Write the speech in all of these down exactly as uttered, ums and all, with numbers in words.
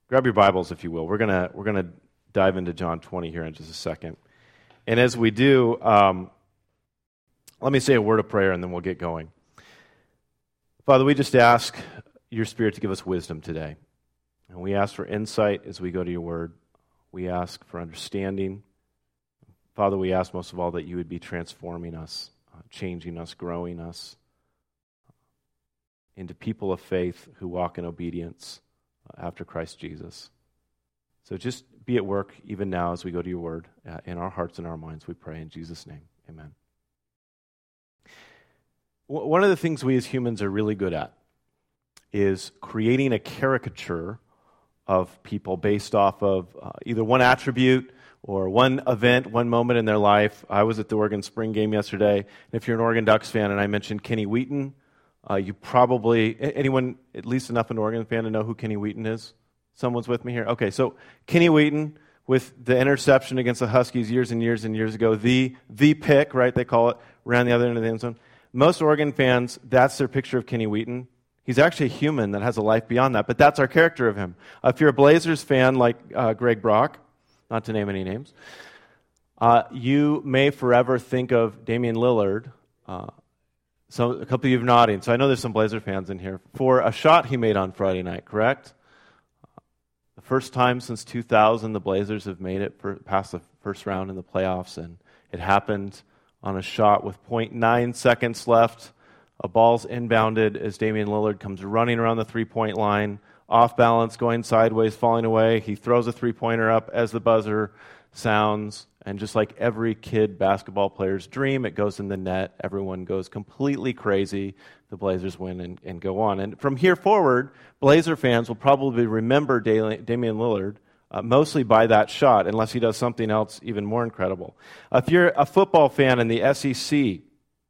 Grab your Bibles, if you will. We're gonna we're gonna dive into John twenty here in just a second. And as we do, um, let me say a word of prayer, and then we'll get going. Father, we just ask your Spirit to give us wisdom today. And we ask for insight as we go to your word. We ask for understanding. Father, we ask most of all that you would be transforming us, uh, changing us, growing us into people of faith who walk in obedience uh, after Christ Jesus. So just be at work even now as we go to your word uh, in our hearts and our minds, we pray in Jesus' name. Amen. W- one of the things we as humans are really good at is creating a caricature of people based off of uh, either one attribute or one event, one moment in their life. I was at the Oregon Spring game yesterday, and if you're an Oregon Ducks fan and I mentioned Kenny Wheaton, uh, you probably, anyone at least enough an Oregon fan to know who Kenny Wheaton is? Someone's with me here? Okay, so Kenny Wheaton with the interception against the Huskies years and years and years ago, the the pick, right, they call it, ran the other end of the end zone. Most Oregon fans, that's their picture of Kenny Wheaton. He's actually a human that has a life beyond that, but that's our character of him. Uh, if you're a Blazers fan like uh, Greg Brock, not to name any names, uh, you may forever think of Damian Lillard. Uh, so a couple of you are nodding, so I know there's some Blazer fans in here, for a shot he made on Friday night, correct? Uh, the first time since two thousand the Blazers have made it for, past the first round in the playoffs, and it happened on a shot with point nine seconds left. A ball's inbounded as Damian Lillard comes running around the three-point line, off balance, going sideways, falling away. He throws a three-pointer up as the buzzer sounds, and just like every kid basketball player's dream, it goes in the net. Everyone goes completely crazy. The Blazers win and, and go on. And from here forward, Blazer fans will probably remember Damian Lillard uh, mostly by that shot, unless he does something else even more incredible. Uh, if you're a football fan in the S E C,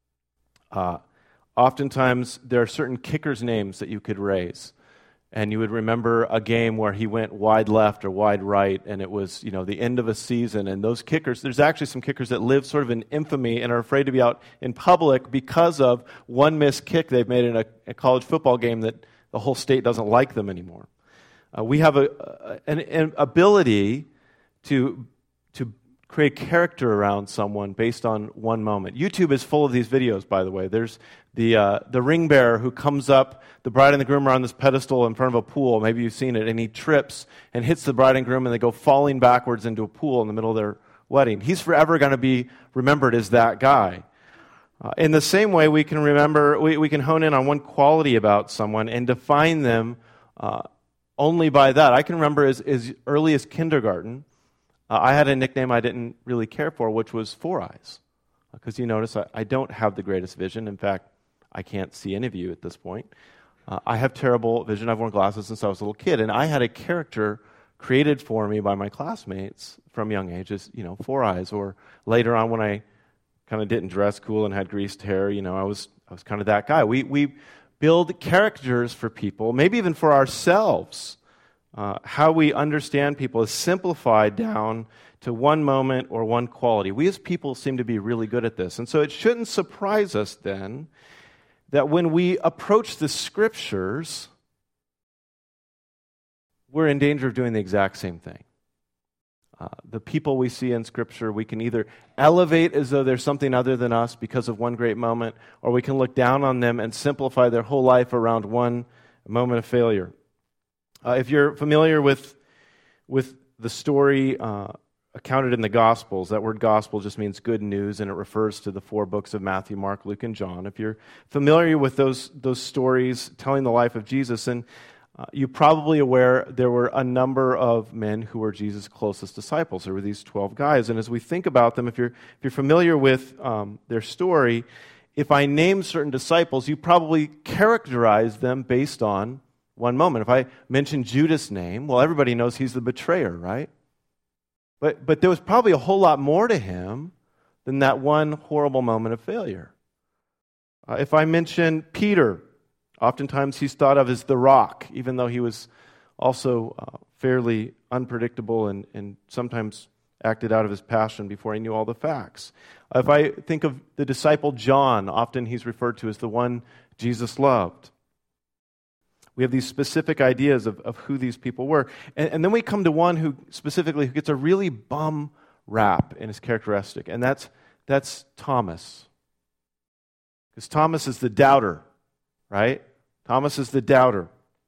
uh, oftentimes, there are certain kickers' names that you could raise, and you would remember a game where he went wide left or wide right, and it was, you know, the end of a season. And those kickers, there's actually some kickers that live sort of in infamy and are afraid to be out in public because of one missed kick they've made in a, a college football game that the whole state doesn't like them anymore. Uh, we have a, a, an, an ability to to create character around someone based on one moment. YouTube is full of these videos, by the way. There's the uh, the ring bearer who comes up, the bride and the groom are on this pedestal in front of a pool. Maybe you've seen it, and he trips and hits the bride and groom, and they go falling backwards into a pool in the middle of their wedding. He's forever going to be remembered as that guy. Uh, in the same way, we can remember, we, we can hone in on one quality about someone and define them uh, only by that. I can remember as, as early as kindergarten, Uh, I had a nickname I didn't really care for, which was Four Eyes. Because you notice I, I don't have the greatest vision. In fact, I can't see any of you at this point. Uh, I have terrible vision. I've worn glasses since I was a little kid. And I had a character created for me by my classmates from young ages, you know, Four Eyes. Or later on when I kind of didn't dress cool and had greased hair, you know, I was I was kind of that guy. We, we build characters for people, maybe even for ourselves. Uh, how we understand people is simplified down to one moment or one quality. We as people seem to be really good at this. And so it shouldn't surprise us then that when we approach the Scriptures, we're in danger of doing the exact same thing. Uh, the people we see in Scripture, we can either elevate as though there's something other than us because of one great moment, or we can look down on them and simplify their whole life around one moment of failure. Uh, if you're familiar with with the story uh, accounted in the Gospels, that word gospel just means good news, and it refers to the four books of Matthew, Mark, Luke, and John. If you're familiar with those those stories telling the life of Jesus, and uh, you're probably aware there were a number of men who were Jesus' closest disciples. There were these twelve guys, and as we think about them, if you're if you're familiar with um, their story, if I name certain disciples, you probably characterize them based on one moment. If I mention Judas' name, well, everybody knows he's the betrayer, right? But but there was probably a whole lot more to him than that one horrible moment of failure. Uh, if I mention Peter, oftentimes he's thought of as the rock, even though he was also uh, fairly unpredictable and, and sometimes acted out of his passion before he knew all the facts. Uh, if I think of the disciple John, often he's referred to as the one Jesus loved. We have these specific ideas of, of who these people were. And, and then we come to one who specifically who gets a really bum rap in his characteristic, and that's, that's Thomas. Because Thomas is the doubter, right? Thomas is the doubter.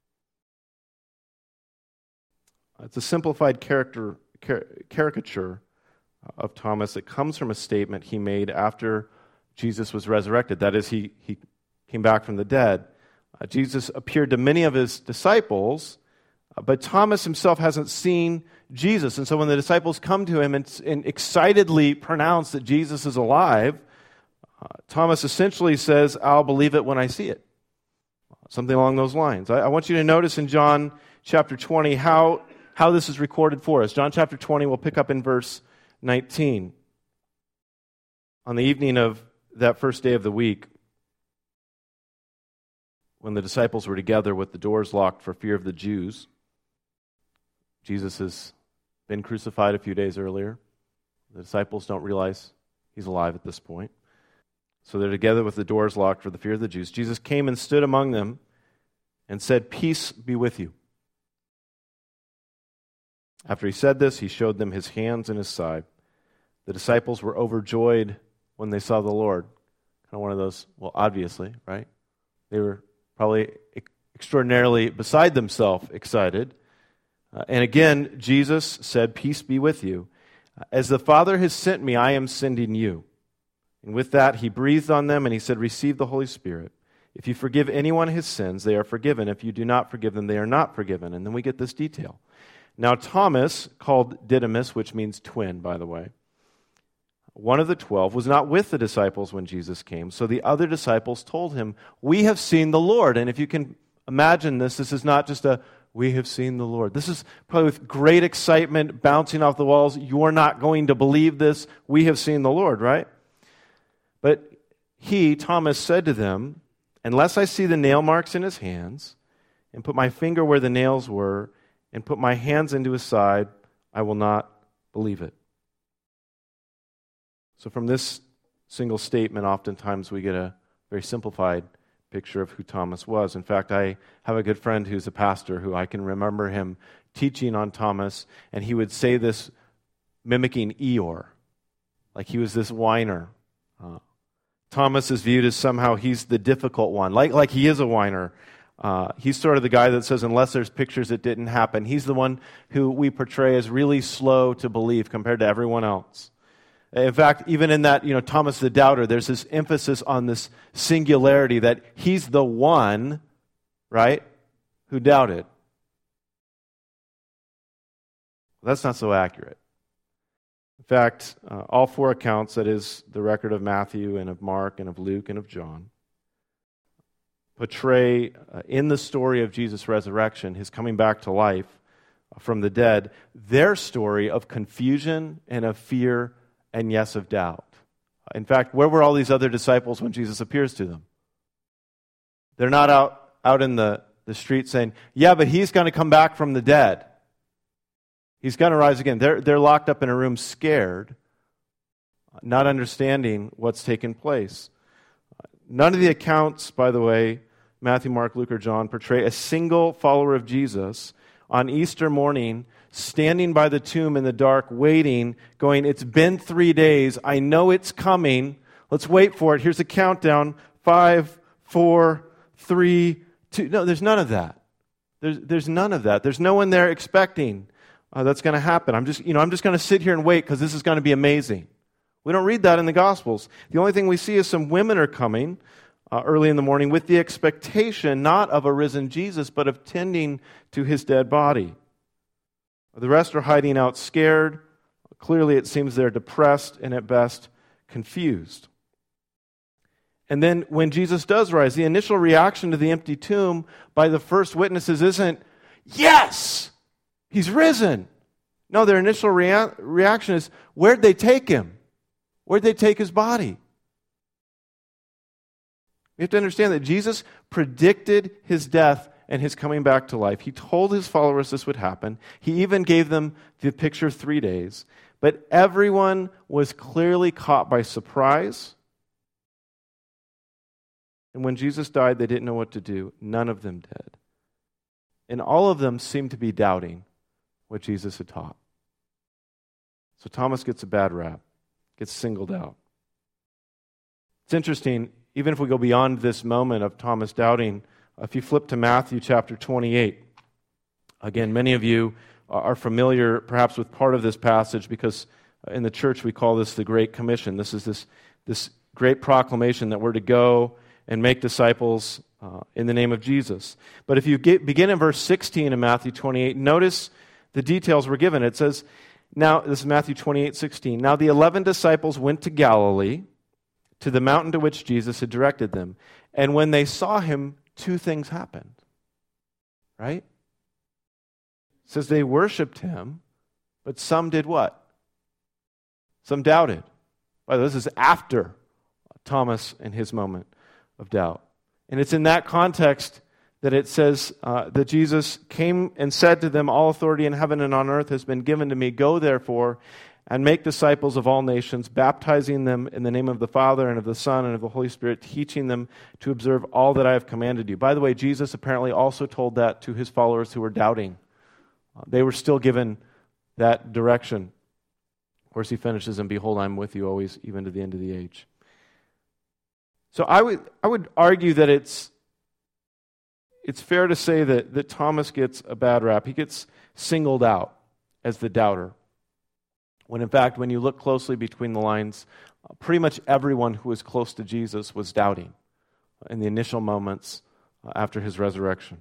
It's a simplified character, car- caricature of Thomas that comes from a statement he made after Jesus was resurrected. That is, he, he came back from the dead. Uh, Jesus appeared to many of his disciples, uh, but Thomas himself hasn't seen Jesus. And so when the disciples come to him and, and excitedly pronounce that Jesus is alive, uh, Thomas essentially says, I'll believe it when I see it. Something along those lines. I, I want you to notice in John chapter twenty how, how this is recorded for us. John chapter twenty, we'll pick up in verse nineteen. On the evening of that first day of the week, when the disciples were together with the doors locked for fear of the Jews, Jesus has been crucified a few days earlier. The disciples don't realize he's alive at this point. So they're together with the doors locked for the fear of the Jews. Jesus came and stood among them and said, "Peace be with you." After he said this, he showed them his hands and his side. The disciples were overjoyed when they saw the Lord. Kind of one of those, well, obviously, right? They were probably extraordinarily beside themselves excited. Uh, and again, Jesus said, "Peace be with you. As the Father has sent me, I am sending you." And with that, he breathed on them and he said, "Receive the Holy Spirit. If you forgive anyone his sins, they are forgiven. If you do not forgive them, they are not forgiven." And then we get this detail. Now Thomas, called Didymus, which means twin, by the way, one of the twelve, was not with the disciples when Jesus came. So the other disciples told him, "We have seen the Lord." And if you can imagine this, this is not just a, "we have seen the Lord." This is probably with great excitement bouncing off the walls. You're not going to believe this. We have seen the Lord, right? But he, Thomas, said to them, "Unless I see the nail marks in his hands, and put my finger where the nails were, and put my hands into his side, I will not believe it." So from this single statement, oftentimes we get a very simplified picture of who Thomas was. In fact, I have a good friend who's a pastor who I can remember him teaching on Thomas, and he would say this mimicking Eeyore, like he was this whiner. Uh, Thomas is viewed as somehow he's the difficult one, like, like he is a whiner. Uh, he's sort of the guy that says, unless there's pictures, it didn't happen. He's the one who we portray as really slow to believe compared to everyone else. In fact, even in that, you know, Thomas the doubter, there's this emphasis on this singularity that he's the one, right, who doubted. That's not so accurate. In fact, uh, all four accounts, that is the record of Matthew and of Mark and of Luke and of John, portray uh, in the story of Jesus' resurrection, his coming back to life from the dead, their story of confusion and of fear and, yes, of doubt. In fact, where were all these other disciples when Jesus appears to them? They're not out, out in the, the street saying, "Yeah, but he's going to come back from the dead. He's going to rise again." They're, they're locked up in a room scared, not understanding what's taken place. None of the accounts, by the way, Matthew, Mark, Luke, or John, portray a single follower of Jesus on Easter morning standing by the tomb in the dark, waiting, going, "It's been three days. I know it's coming. Let's wait for it. Here's a countdown. Five, four, three, two." No, there's none of that. There's, there's none of that. There's no one there expecting uh, that's going to happen. I'm just, you know, I'm just going to sit here and wait because this is going to be amazing. We don't read that in the Gospels. The only thing we see is some women are coming uh, early in the morning with the expectation not of a risen Jesus, but of tending to his dead body. The rest are hiding out scared. Clearly, it seems they're depressed and at best confused. And then when Jesus does rise, the initial reaction to the empty tomb by the first witnesses isn't, "Yes, he's risen." No, their initial rea- reaction is, "Where'd they take him? Where'd they take his body?" We have to understand that Jesus predicted his death and his coming back to life. He told his followers this would happen. He even gave them the picture of three days. But everyone was clearly caught by surprise. And when Jesus died, they didn't know what to do. None of them did. And all of them seemed to be doubting what Jesus had taught. So Thomas gets a bad rap, gets singled out. It's interesting, even if we go beyond this moment of Thomas doubting, if you flip to Matthew chapter twenty-eight, again, many of you are familiar perhaps with part of this passage because in the church we call this the Great Commission. This is this, this great proclamation that we're to go and make disciples uh, in the name of Jesus. But if you get, begin in verse sixteen in Matthew twenty-eight, notice the details we're given. It says, now, this is Matthew twenty-eight sixteen. Now the eleven disciples went to Galilee, to the mountain to which Jesus had directed them. And when they saw him, two things happened. Right? It says they worshiped him, but some did what? Some doubted. By the way, this is after Thomas and his moment of doubt. And it's in that context that it says uh, that Jesus came and said to them, all authority in heaven and on earth has been given to me. Go therefore and make disciples of all nations, baptizing them in the name of the Father and of the Son and of the Holy Spirit, teaching them to observe all that I have commanded you. By the way, Jesus apparently also told that to his followers who were doubting. Uh, they were still given that direction. Of course, he finishes, and behold, I'm with you always, even to the end of the age. So I would I would argue that it's it's fair to say that, that Thomas gets a bad rap. He gets singled out as the doubter. When in fact, when you look closely between the lines, uh, pretty much everyone who was close to Jesus was doubting in the initial moments uh, after his resurrection.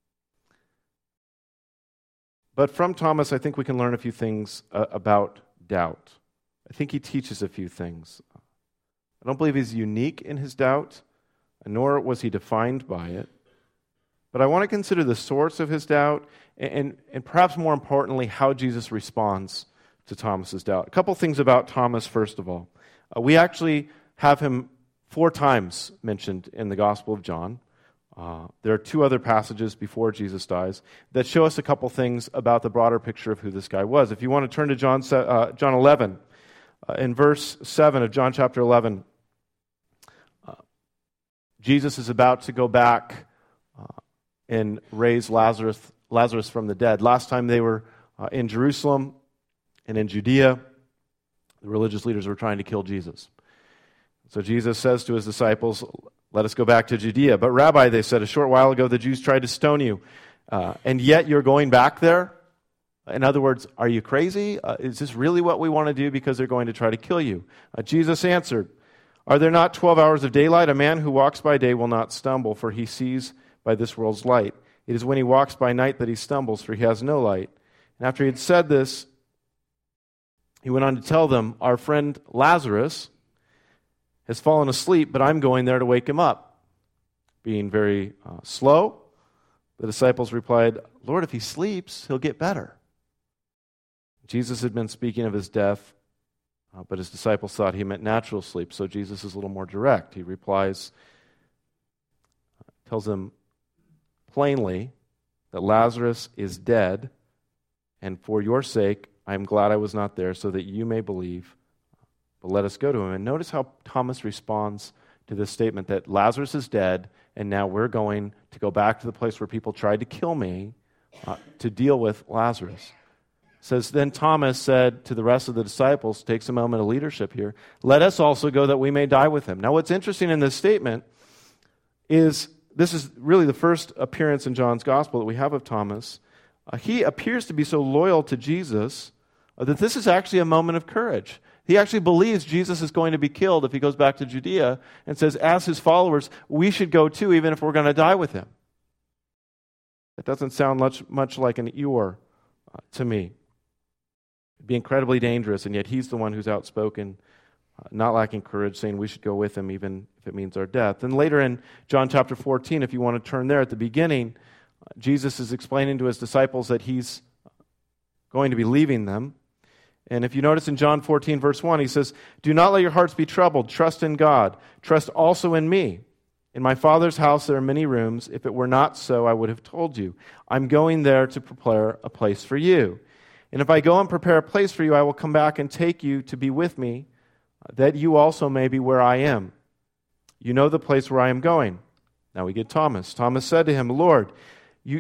But from Thomas, I think we can learn a few things uh, about doubt. I think he teaches a few things. I don't believe he's unique in his doubt, nor was he defined by it. But I want to consider the source of his doubt, and, and, and perhaps more importantly, how Jesus responds to Thomas's doubt. A couple things about Thomas, first of all. Uh, we actually have him four times mentioned in the Gospel of John. Uh, there are two other passages before Jesus dies that show us a couple things about the broader picture of who this guy was. If you want to turn to John, uh, John eleven, uh, in verse seven of John chapter eleven, uh, Jesus is about to go back uh, and raise Lazarus, Lazarus from the dead. Last time they were uh, in Jerusalem and in Judea, the religious leaders were trying to kill Jesus. So Jesus says to his disciples, let us go back to Judea. But Rabbi, they said, a short while ago the Jews tried to stone you, uh, and yet you're going back there? In other words, are you crazy? Uh, is this really what we want to do because they're going to try to kill you? Uh, Jesus answered, are there not twelve hours of daylight? A man who walks by day will not stumble, for he sees by this world's light. It is when he walks by night that he stumbles, for he has no light. And after he had said this, he went on to tell them, our friend Lazarus has fallen asleep, but I'm going there to wake him up. Being very uh, slow, the disciples replied, Lord, if he sleeps, he'll get better. Jesus had been speaking of his death, uh, but his disciples thought he meant natural sleep, so Jesus is a little more direct. He replies, tells them plainly that Lazarus is dead, and for your sake, I am glad I was not there, so that you may believe. But let us go to him. And notice how Thomas responds to this statement that Lazarus is dead, and now we're going to go back to the place where people tried to kill me uh, to deal with Lazarus. It says, then Thomas said to the rest of the disciples, takes a moment of leadership here, let us also go that we may die with him. Now what's interesting in this statement is this is really the first appearance in John's gospel that we have of Thomas. Uh, he appears to be so loyal to Jesus uh, that this is actually a moment of courage. He actually believes Jesus is going to be killed if he goes back to Judea, and says, as his followers, we should go too, even if we're going to die with him. That doesn't sound much, much like an Eeyore uh, to me. It'd be incredibly dangerous, and yet he's the one who's outspoken, uh, not lacking courage, saying we should go with him even if it means our death. And later in John chapter fourteen, if you want to turn there at the beginning, uh, Jesus is explaining to his disciples that he's going to be leaving them. And if you notice in John fourteen, verse one, he says, do not let your hearts be troubled. Trust in God. Trust also in me. In my Father's house there are many rooms. If it were not so, I would have told you. I'm going there to prepare a place for you. And if I go and prepare a place for you, I will come back and take you to be with me, that you also may be where I am. You know the place where I am going. Now we get Thomas. Thomas said to him, Lord, you,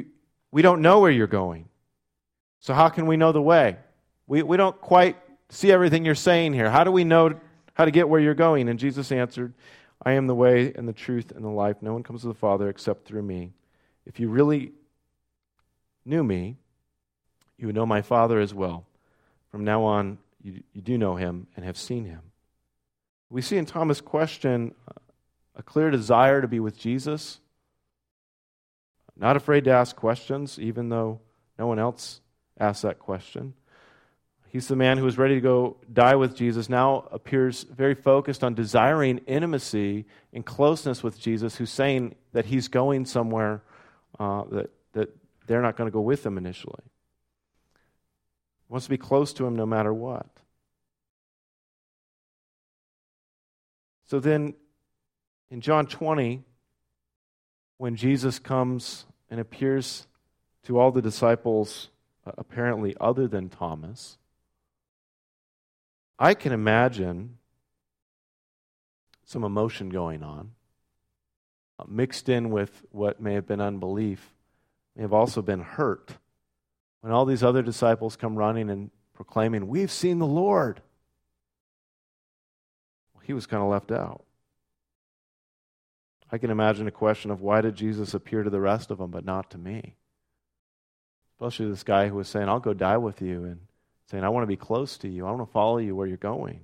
we don't know where you're going. So how can we know the way? We, we don't quite see everything you're saying here. How do we know how to get where you're going?" And Jesus answered, "I am the way and the truth and the life. No one comes to the Father except through me. If you really knew me, you would know my Father as well. From now on, you, you do know him and have seen him." We see in Thomas' question a clear desire to be with Jesus, not afraid to ask questions, even though no one else asked that question. He's the man who was ready to go die with Jesus, now appears very focused on desiring intimacy and closeness with Jesus, who's saying that he's going somewhere uh, that, that they're not going to go with him initially. He wants to be close to him no matter what. So then, in John twenty, when Jesus comes and appears to all the disciples, uh, apparently other than Thomas, I can imagine some emotion going on, uh, mixed in with what may have been unbelief, may have also been hurt. When all these other disciples come running and proclaiming, "We've seen the Lord," well, he was kind of left out. I can imagine a question of, why did Jesus appear to the rest of them but not to me? Especially this guy who was saying, "I'll go die with you," and saying, "I want to be close to you. I want to follow you where you're going."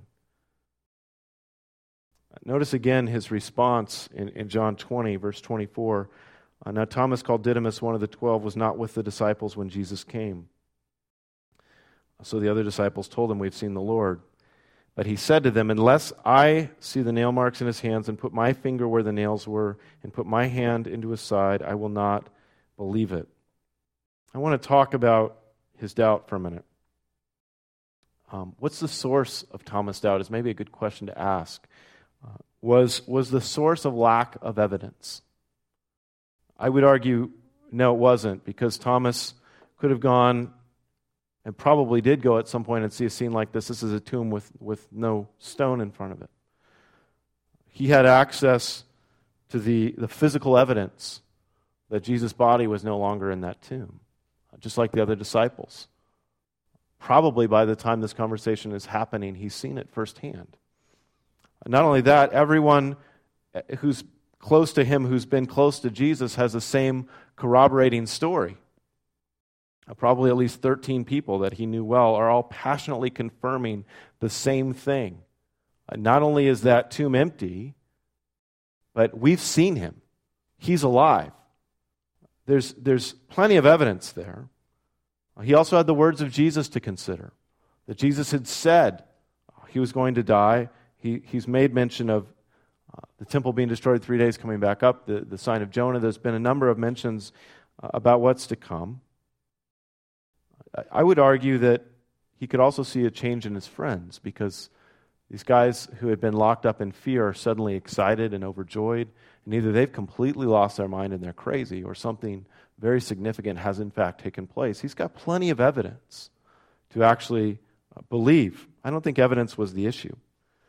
Notice again his response in, in John twenty, verse twenty-four. Uh, "Now Thomas, called Didymus, one of the twelve, was not with the disciples when Jesus came. So the other disciples told him, 'We've seen the Lord.' But he said to them, 'Unless I see the nail marks in his hands and put my finger where the nails were and put my hand into his side, I will not believe it.'" I want to talk about his doubt for a minute. Um, what's the source of Thomas' doubt is maybe a good question to ask. Uh, was, was the source of lack of evidence? I would argue, no, it wasn't, because Thomas could have gone and probably did go at some point and see a scene like this. This is a tomb with, with no stone in front of it. He had access to the, the physical evidence that Jesus' body was no longer in that tomb, just like the other disciples. Probably by the time this conversation is happening, he's seen it firsthand. Not only that, everyone who's close to him, who's been close to Jesus, has the same corroborating story. Probably at least thirteen people that he knew well are all passionately confirming the same thing. Not only is that tomb empty, but we've seen him. He's alive. There's, there's plenty of evidence there. He also had the words of Jesus to consider, that Jesus had said he was going to die. He, he's made mention of uh, the temple being destroyed, three days coming back up, the, the sign of Jonah. There's been a number of mentions uh, about what's to come. I would argue that he could also see a change in his friends, because these guys who had been locked up in fear are suddenly excited and overjoyed, and either they've completely lost their mind and they're crazy, or something very significant has in fact taken place. He's got plenty of evidence to actually believe. I don't think evidence was the issue.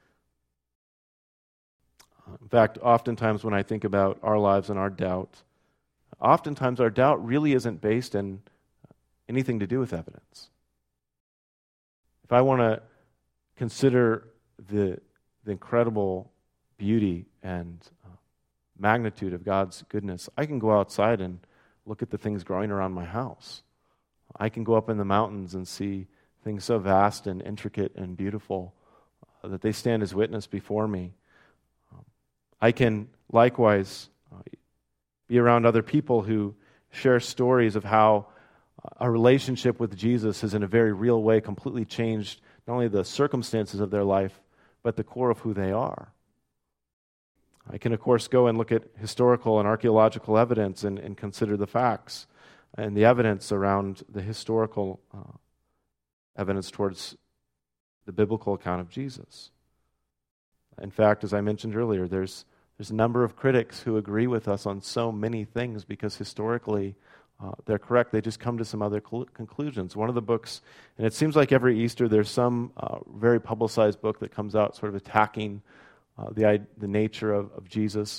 In fact, oftentimes when I think about our lives and our doubt, oftentimes our doubt really isn't based in anything to do with evidence. If I want to consider the, the incredible beauty and uh, magnitude of God's goodness, I can go outside and look at the things growing around my house. I can go up in the mountains and see things so vast and intricate and beautiful uh, that they stand as witness before me. Um, I can likewise uh, be around other people who share stories of how a relationship with Jesus has in a very real way completely changed not only the circumstances of their life, but the core of who they are. I can, of course, go and look at historical and archaeological evidence and, and consider the facts and the evidence around the historical uh, evidence towards the biblical account of Jesus. In fact, as I mentioned earlier, there's, there's a number of critics who agree with us on so many things because historically Uh, they're correct. They just come to some other cl- conclusions. One of the books, and it seems like every Easter there's some uh, very publicized book that comes out sort of attacking uh, the the nature of, of Jesus,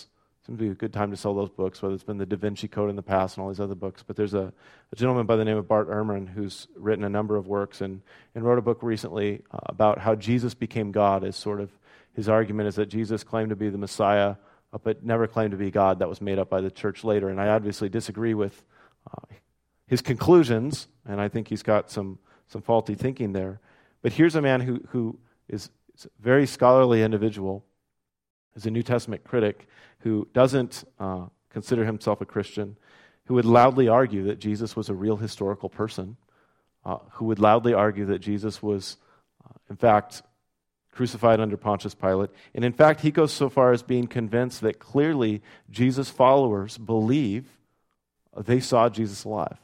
seems to be a good time to sell those books, whether it's been the Da Vinci Code in the past and all these other books. But there's a, a gentleman by the name of Bart Ehrman who's written a number of works and, and wrote a book recently uh, about how Jesus became God. As sort of his argument is that Jesus claimed to be the Messiah, uh, but never claimed to be God. That was made up by the church later. And I obviously disagree with uh, his conclusions, and I think he's got some, some faulty thinking there. But here's a man who, who is, is a very scholarly individual, is a New Testament critic who doesn't uh, consider himself a Christian, who would loudly argue that Jesus was a real historical person, uh, who would loudly argue that Jesus was, uh, in fact, crucified under Pontius Pilate. And in fact, he goes so far as being convinced that clearly Jesus' followers believe they saw Jesus alive.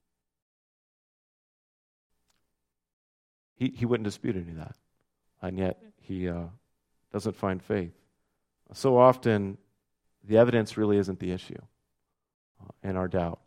He, he wouldn't dispute any of that, and yet he uh, doesn't find faith. So often, the evidence really isn't the issue uh, and our doubt.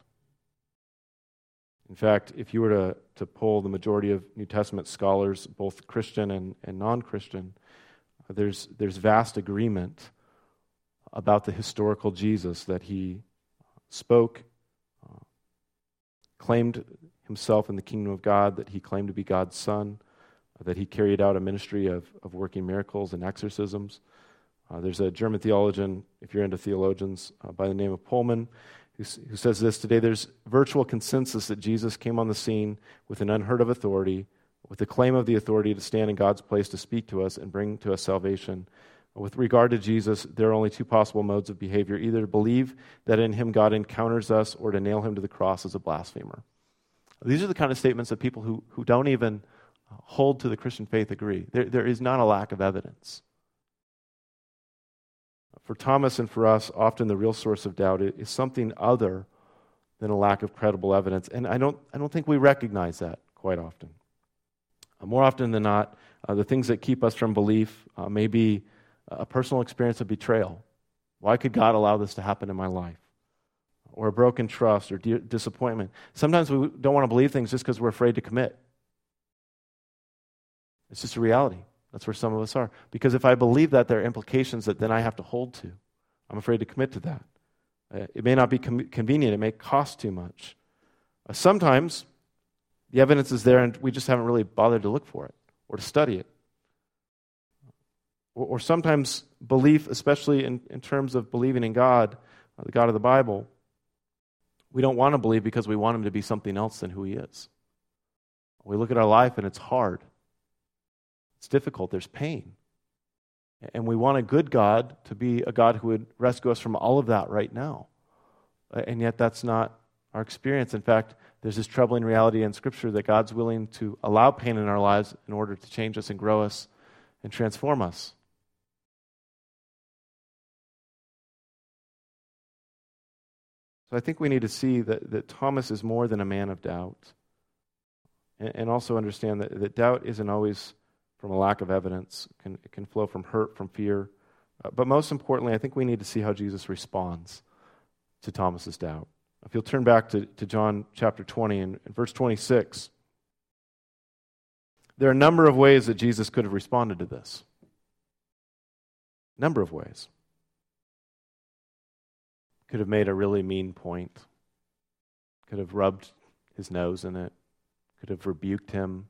In fact, if you were to, to poll the majority of New Testament scholars, both Christian and, and non-Christian, uh, there's, there's vast agreement about the historical Jesus, that he spoke, uh, claimed himself in the kingdom of God, that he claimed to be God's son, uh, that he carried out a ministry of, of working miracles and exorcisms. Uh, there's a German theologian, if you're into theologians, uh, by the name of Pullman, who, who says this: today there's virtual consensus that Jesus came on the scene with an unheard of authority, with the claim of the authority to stand in God's place to speak to us and bring to us salvation. With regard to Jesus, there are only two possible modes of behavior: either to believe that in him God encounters us, or to nail him to the cross as a blasphemer. These are the kind of statements that people who, who don't even hold to the Christian faith agree. There, there is not a lack of evidence. For Thomas and for us, often the real source of doubt is something other than a lack of credible evidence. And I don't, I don't think we recognize that quite often. Uh, more often than not, uh, the things that keep us from belief uh, may be a personal experience of betrayal. Why could God allow this to happen in my life? Or a broken trust or di- disappointment. Sometimes we don't want to believe things just because we're afraid to commit. It's just a reality. That's where some of us are. Because if I believe that, there are implications that then I have to hold to. I'm afraid to commit to that. Uh, it may not be com- convenient. It may cost too much. Uh, sometimes the evidence is there and we just haven't really bothered to look for it or to study it. Or, or sometimes belief, especially in, in terms of believing in God, uh, the God of the Bible, we don't want to believe because we want him to be something else than who he is. We look at our life and it's hard. It's difficult. There's pain. And we want a good God to be a God who would rescue us from all of that right now. And yet that's not our experience. In fact, there's this troubling reality in Scripture that God's willing to allow pain in our lives in order to change us and grow us and transform us. So I think we need to see that, that Thomas is more than a man of doubt. And, and also understand that, that doubt isn't always from a lack of evidence. It can, it can flow from hurt, from fear. Uh, but most importantly, I think we need to see how Jesus responds to Thomas's doubt. If you'll turn back to, to John chapter twenty and, and verse twenty-six, there are a number of ways that Jesus could have responded to this. A number of ways. Could have made a really mean point. Could have rubbed his nose in it. Could have rebuked him.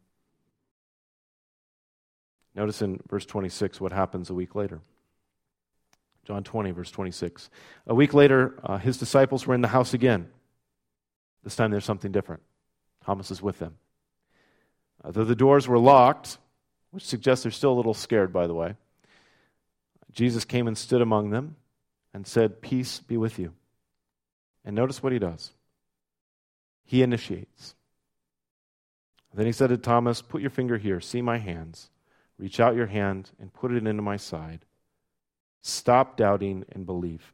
Notice in verse twenty-six what happens a week later. John twenty, verse twenty-six. A week later, uh, his disciples were in the house again. This time there's something different. Thomas is with them. Uh, though the doors were locked, which suggests they're still a little scared, by the way, Jesus came and stood among them and said, "Peace be with you." And notice what he does. He initiates. Then he said to Thomas, "Put your finger here, see my hands. Reach out your hand and put it into my side. Stop doubting and believe."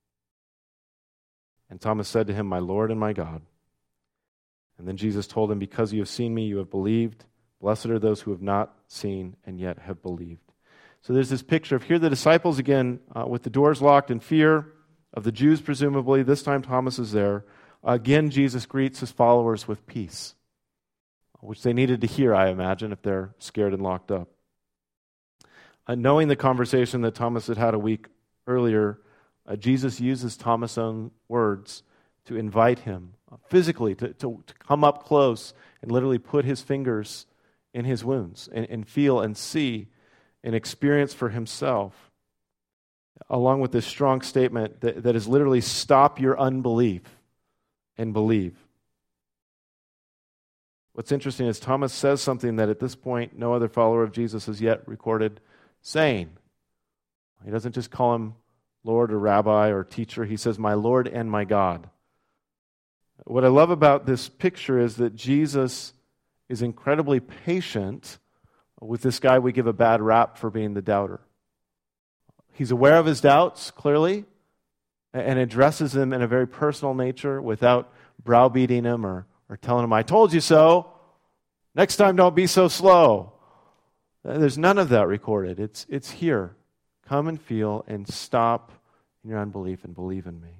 And Thomas said to him, "My Lord and my God." And then Jesus told him, "Because you have seen me, you have believed. Blessed are those who have not seen and yet have believed." So there's this picture of here the disciples again uh, with the doors locked in fear of the Jews presumably. This time Thomas is there. Again, Jesus greets his followers with peace, which they needed to hear, I imagine, if they're scared and locked up. Uh, knowing the conversation that Thomas had had a week earlier, Uh, Jesus uses Thomas' own words to invite him uh, physically to, to, to come up close and literally put his fingers in his wounds and, and feel and see and experience for himself, along with this strong statement that, that is literally stop your unbelief and believe. What's interesting is Thomas says something that at this point no other follower of Jesus has yet recorded saying. He doesn't just call him Lord or Rabbi or teacher. He says, my Lord and my God. What I love about this picture is that Jesus is incredibly patient with this guy we give a bad rap for being the doubter. He's aware of his doubts, clearly, and addresses them in a very personal nature without browbeating him or, or telling him, I told you so. Next time, don't be so slow. There's none of that recorded. It's, it's here. Come and feel and stop in your unbelief and believe in me.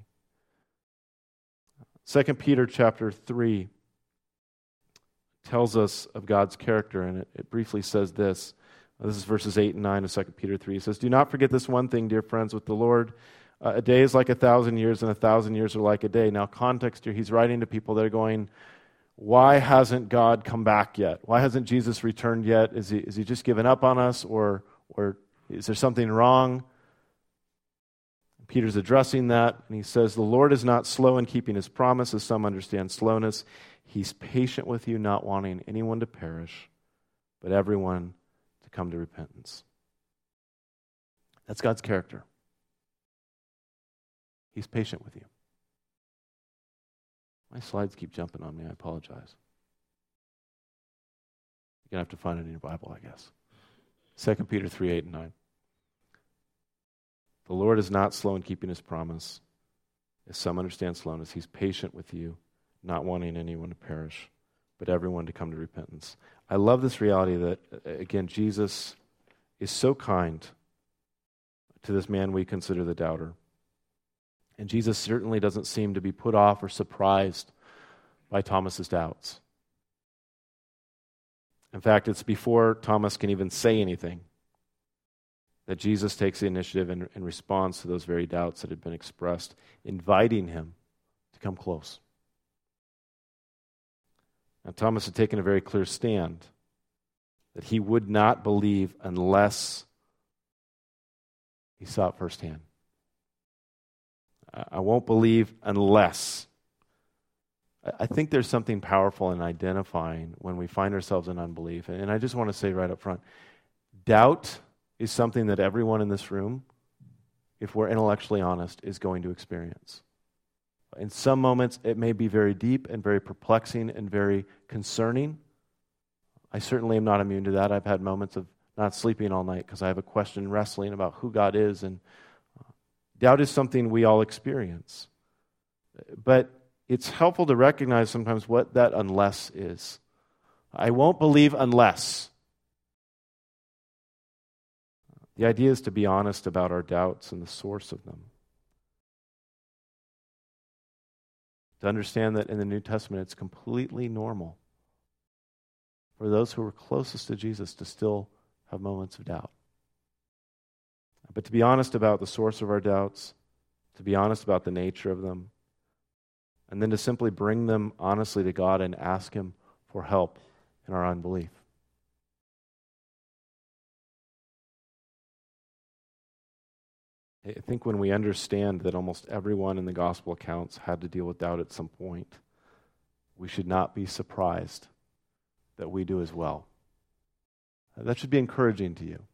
Second Peter chapter three tells us of God's character, and it, it briefly says this. This is verses eight and nine of Second Peter three. It says, do not forget this one thing, dear friends, with the Lord. Uh, a day is like a thousand years, and a thousand years are like a day. Now, context here, he's writing to people that are going, why hasn't God come back yet? Why hasn't Jesus returned yet? Is he, is he just given up on us, or, or is there something wrong? Peter's addressing that, and he says, the Lord is not slow in keeping his promise, as some understand slowness. He's patient with you, not wanting anyone to perish, but everyone to come to repentance. That's God's character. He's patient with you. My slides keep jumping on me. I apologize. You're going to have to find it in your Bible, I guess. Second Peter three, eight and nine. The Lord is not slow in keeping his promise, as some understand slowness. He's patient with you, not wanting anyone to perish, but everyone to come to repentance. I love this reality that, again, Jesus is so kind to this man we consider the doubter. And Jesus certainly doesn't seem to be put off or surprised by Thomas's doubts. In fact, it's before Thomas can even say anything that Jesus takes the initiative and, and responds to those very doubts that had been expressed, inviting him to come close. Now, Thomas had taken a very clear stand that he would not believe unless he saw it firsthand. I won't believe unless. I think there's something powerful in identifying when we find ourselves in unbelief. And I just want to say right up front, doubt is something that everyone in this room, if we're intellectually honest, is going to experience. In some moments, it may be very deep and very perplexing and very concerning. I certainly am not immune to that. I've had moments of not sleeping all night because I have a question wrestling about who God is, and doubt is something we all experience. But it's helpful to recognize sometimes what that unless is. I won't believe unless. The idea is to be honest about our doubts and the source of them. To understand that in the New Testament it's completely normal for those who are closest to Jesus to still have moments of doubt. But to be honest about the source of our doubts, to be honest about the nature of them, and then to simply bring them honestly to God and ask him for help in our unbelief. I think when we understand that almost everyone in the gospel accounts had to deal with doubt at some point, we should not be surprised that we do as well. That should be encouraging to you.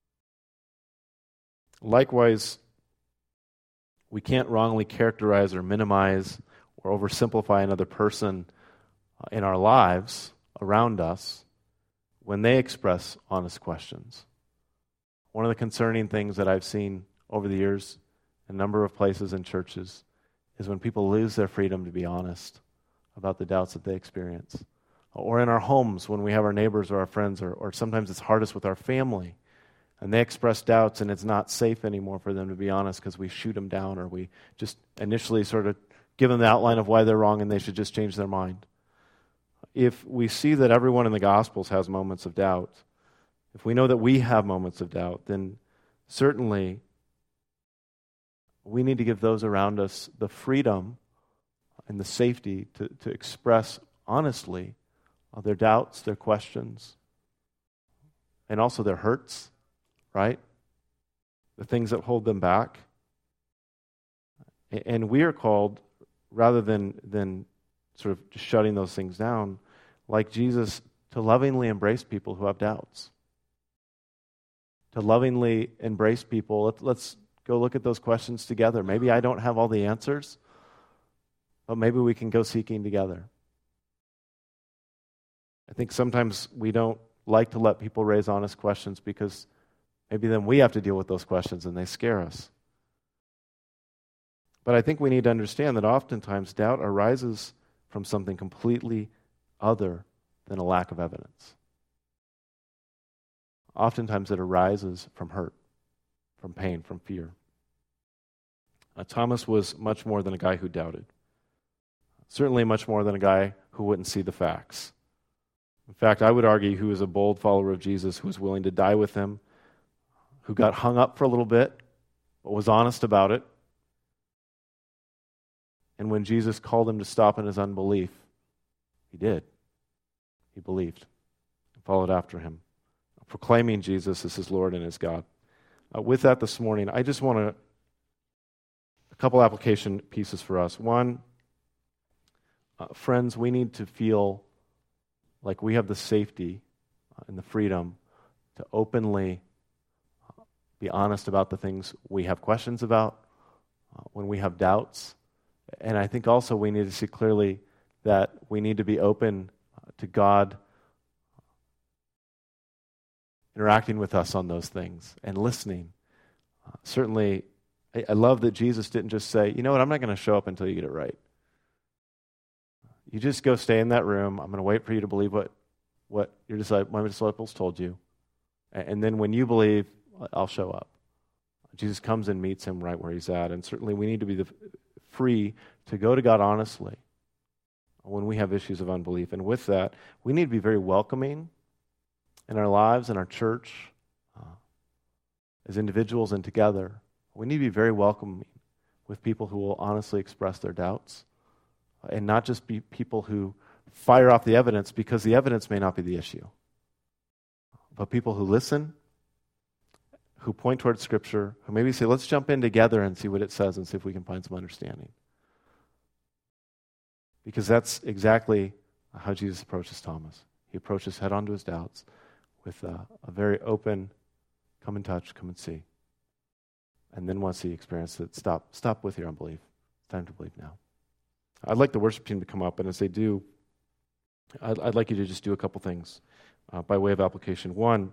Likewise, we can't wrongly characterize or minimize or oversimplify another person in our lives around us when they express honest questions. One of the concerning things that I've seen over the years, a number of places in churches, is when people lose their freedom to be honest about the doubts that they experience. Or in our homes, when we have our neighbors or our friends, or, or sometimes it's hardest with our family, and they express doubts and it's not safe anymore for them to be honest because we shoot them down, or we just initially sort of give them the outline of why they're wrong and they should just change their mind. If we see that everyone in the Gospels has moments of doubt, if we know that we have moments of doubt, then certainly we need to give those around us the freedom and the safety to, to express honestly uh, their doubts, their questions, and also their hurts, right? The things that hold them back. And we are called, rather than, than sort of just shutting those things down, like Jesus, to lovingly embrace people who have doubts. To lovingly embrace people. Let, let's go look at those questions together. Maybe I don't have all the answers, but maybe we can go seeking together. I think sometimes we don't like to let people raise honest questions because maybe then we have to deal with those questions and they scare us. But I think we need to understand that oftentimes doubt arises from something completely other than a lack of evidence. Oftentimes it arises from hurt, from pain, from fear. Uh, Thomas was much more than a guy who doubted. Certainly much more than a guy who wouldn't see the facts. In fact, I would argue he was a bold follower of Jesus who was willing to die with him, who got hung up for a little bit, but was honest about it. And when Jesus called him to stop in his unbelief, he did. He believed and followed after him, proclaiming Jesus as his Lord and his God. Uh, with that this morning, I just want to, a couple application pieces for us. One, uh, friends, we need to feel like we have the safety uh, and the freedom to openly uh, be honest about the things we have questions about, uh, when we have doubts. And I think also we need to see clearly that we need to be open uh, to God interacting with us on those things and listening. Uh, certainly, I, I love that Jesus didn't just say, you know what, I'm not going to show up until you get it right. You just go stay in that room. I'm going to wait for you to believe what, what your disciples, my disciples told you. And, and then when you believe, I'll show up. Jesus comes and meets him right where he's at. And certainly we need to be the, free to go to God honestly when we have issues of unbelief. And with that, we need to be very welcoming in our lives, in our church, uh, as individuals and together. We need to be very welcoming with people who will honestly express their doubts, uh, and not just be people who fire off the evidence because the evidence may not be the issue, but people who listen, who point towards Scripture, who maybe say, let's jump in together and see what it says and see if we can find some understanding. Because that's exactly how Jesus approaches Thomas. He approaches head on to his doubts with a, a very open, come and touch, come and see. And then once he experienced it, stop, stop with your unbelief. It's time to believe now. I'd like the worship team to come up, and as they do, I'd, I'd like you to just do a couple things uh, by way of application. One,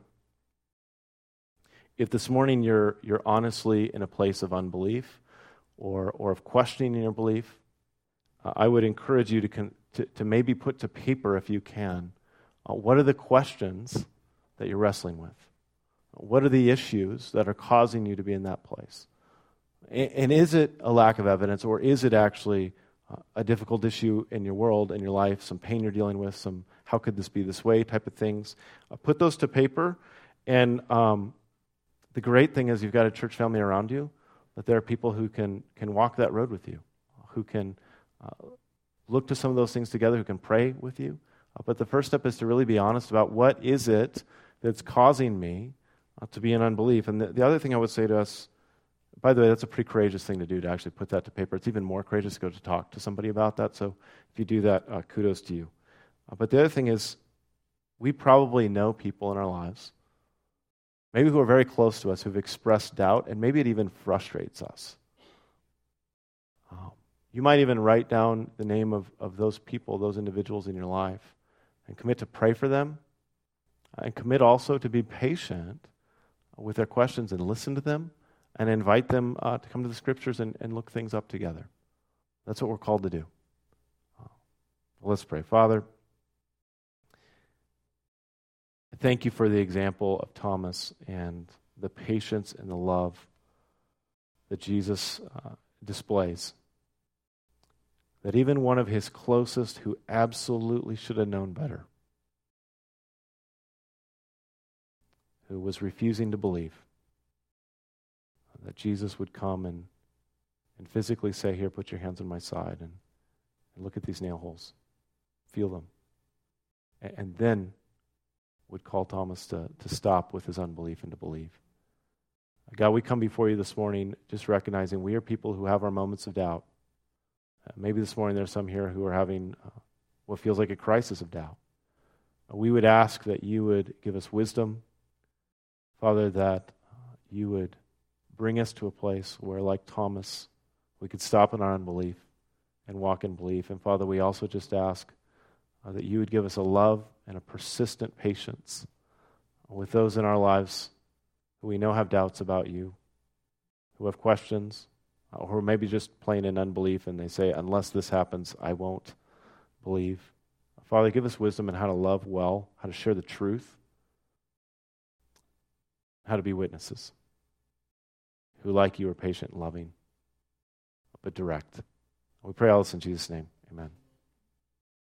if this morning you're you're honestly in a place of unbelief or or of questioning your belief, uh, I would encourage you to, con- to to maybe put to paper, if you can, uh, what are the questions that you're wrestling with? What are the issues that are causing you to be in that place? And, and is it a lack of evidence, or is it actually uh, a difficult issue in your world, in your life, some pain you're dealing with, some how could this be this way type of things? Uh, put those to paper, and um, the great thing is you've got a church family around you, that there are people who can, can walk that road with you, who can uh, look to some of those things together, who can pray with you. Uh, but the first step is to really be honest about what is it that's causing me uh, to be in unbelief. And the, the other thing I would say to us, by the way, that's a pretty courageous thing to do, to actually put that to paper. It's even more courageous to go to talk to somebody about that. So if you do that, uh, kudos to you. Uh, but the other thing is, we probably know people in our lives, maybe who are very close to us, who've expressed doubt, and maybe it even frustrates us. Um, you might even write down the name of, of those people, those individuals in your life, and commit to pray for them, and commit also to be patient with their questions and listen to them, and invite them uh, to come to the Scriptures and, and look things up together. That's what we're called to do. Uh, let's pray. Father, thank you for the example of Thomas and the patience and the love that Jesus uh, displays. That even one of his closest, who absolutely should have known better, who was refusing to believe that Jesus would come and and physically say, here, put your hands on my side and, and look at these nail holes. Feel them. And, and then would call Thomas to, to stop with his unbelief and to believe. God, we come before you this morning just recognizing we are people who have our moments of doubt. Uh, maybe this morning there's some here who are having uh, what feels like a crisis of doubt. Uh, we would ask that you would give us wisdom, Father, that uh, you would bring us to a place where, like Thomas, we could stop in our unbelief and walk in belief. And Father, we also just ask uh, that you would give us a love and a persistent patience with those in our lives who we know have doubts about you, who have questions, uh, or maybe just plain in unbelief, and they say, unless this happens, I won't believe. Father, give us wisdom in how to love well, how to share the truth, how to be witnesses who, like you, are patient and loving, but direct. We pray all this in Jesus' name. Amen.